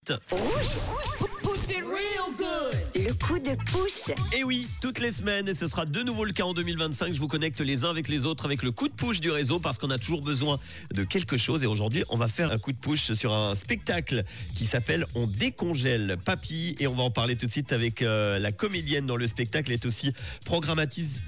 Push it real good. Le coup de push. Et oui, toutes les semaines, et ce sera de nouveau le cas en 2025, je vous connecte les uns avec les autres avec le coup de push du réseau parce qu'on a toujours besoin de quelque chose. Et aujourd'hui, on va faire un coup de push sur un spectacle qui s'appelle On décongèle Papy. Et on va en parler tout de suite avec la comédienne dans le spectacle. Elle est aussi programmatrice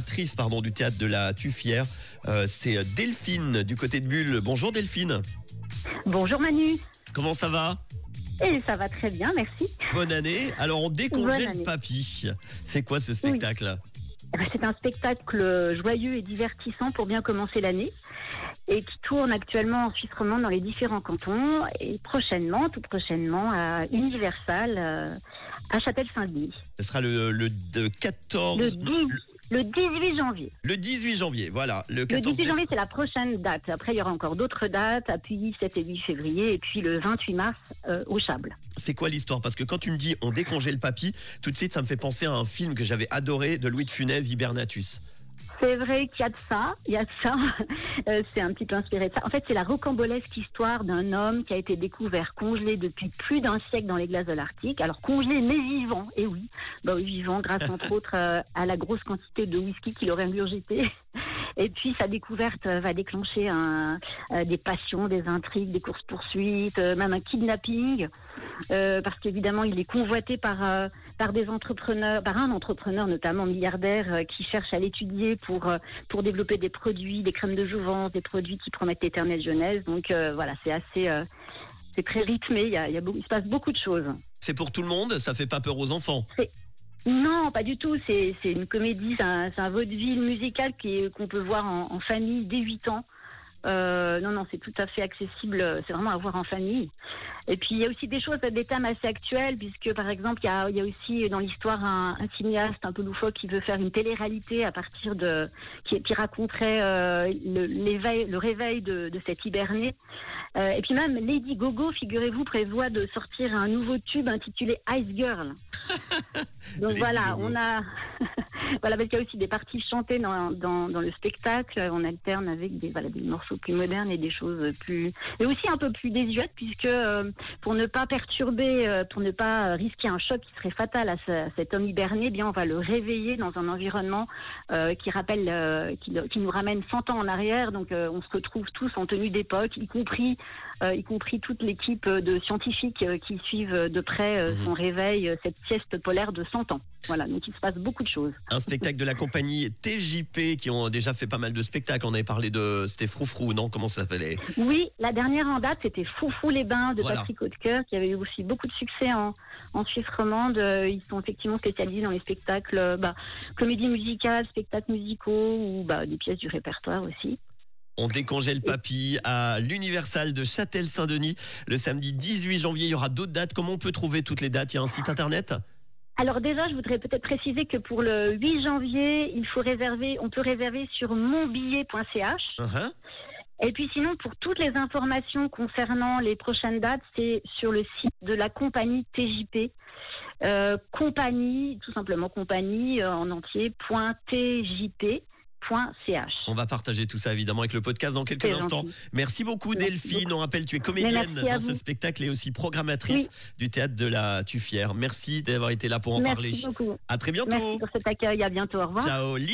du théâtre de la Tuffière. C'est Delphine du côté de Bulle. Bonjour Delphine. Bonjour Manu. Comment ça va ? Et ça va très bien, merci. Bonne année. Alors, on Bonne décongèle année. Papy. C'est quoi ce spectacle ? C'est un spectacle joyeux et divertissant pour bien commencer l'année et qui tourne actuellement en Suisse romande dans les différents cantons et tout prochainement à Universal à Châtel-Saint-Denis. Ce sera le 14... Le 18 janvier. Le 18 janvier, voilà. Le 14 Le 18 janvier, c'est la prochaine date. Après, il y aura encore d'autres dates, puis 7 et 8 février, et puis le 28 mars au Chable. C'est quoi l'histoire ? Parce que quand tu me dis On décongèle Papy, tout de suite, ça me fait penser à un film que j'avais adoré de Louis de Funès, Hibernatus. C'est vrai qu'il y a de ça, c'est un petit peu inspiré de ça. En fait, c'est la rocambolesque histoire d'un homme qui a été découvert congelé depuis plus d'un siècle dans les glaces de l'Arctique. Alors congelé mais vivant, et oui, vivant grâce entre autres à la grosse quantité de whisky qu'il aurait ingurgité. Et puis sa découverte va déclencher des passions, des intrigues, des courses-poursuites, même un kidnapping, parce qu'évidemment il est convoité par un entrepreneur notamment milliardaire qui cherche à l'étudier pour développer des produits, des crèmes de jouvence, des produits qui promettent l'éternelle jeunesse. Donc voilà, c'est très rythmé, il se passe beaucoup de choses. C'est pour tout le monde ? Ça fait pas peur aux enfants ? Non, pas du tout. C'est une comédie, c'est un vaudeville musical qu'on peut voir en famille dès 8 ans. Non, c'est tout à fait accessible. C'est vraiment à voir en famille. Et puis il y a aussi des thèmes assez actuels, puisque par exemple il y a aussi dans l'histoire un cinéaste un peu loufoque qui veut faire une télé-réalité à partir qui raconterait le réveil de cet hiberné. Et puis même Lady Gogo, figurez-vous, prévoit de sortir un nouveau tube intitulé Ice Girl. Donc voilà, on a voilà, parce qu'il y a aussi des parties chantées dans le spectacle. On alterne avec des morceaux plus modernes et des choses plus, et aussi un peu plus désuètes, puisque pour ne pas perturber, pour ne pas risquer un choc qui serait fatal à cet homme hiberné, eh bien on va le réveiller dans un environnement qui nous ramène 100 ans en arrière. Donc on se retrouve tous en tenue d'époque, y compris toute l'équipe de scientifiques qui suivent de près son réveil, cette sieste polaire de 100 ans. Voilà, donc il se passe beaucoup de choses. Un spectacle de la compagnie TJP qui ont déjà fait pas mal de spectacles. On avait parlé c'était Froufrou, non ? Comment ça s'appelait ? Oui, la dernière en date, c'était Foufou les Bains de Voilà. Patrick Hautecoeur, qui avait eu aussi beaucoup de succès en Suisse romande. Ils sont effectivement spécialisés dans les spectacles, comédies musicales, spectacles musicaux ou des pièces du répertoire aussi. On décongèle Papy à l'Universal de Châtel-Saint-Denis le samedi 18 janvier. Il y aura d'autres dates. Comment on peut trouver toutes les dates ? Il y a un site internet ? Alors déjà, je voudrais peut-être préciser que pour le 8 janvier, on peut réserver sur monbillet.ch. Uh-huh. Et puis sinon, pour toutes les informations concernant les prochaines dates, c'est sur le site de la compagnie TJP. Tout simplement compagnie en entier, .tjp.ch. On va partager tout ça évidemment avec le podcast dans quelques instants. Merci beaucoup Delphine. Beaucoup. On rappelle, tu es comédienne dans ce spectacle et aussi programmatrice du théâtre de la Tuffière. Merci d'avoir été là pour en parler. Merci beaucoup. À très bientôt. Merci pour cet accueil. À bientôt. Au revoir. Ciao.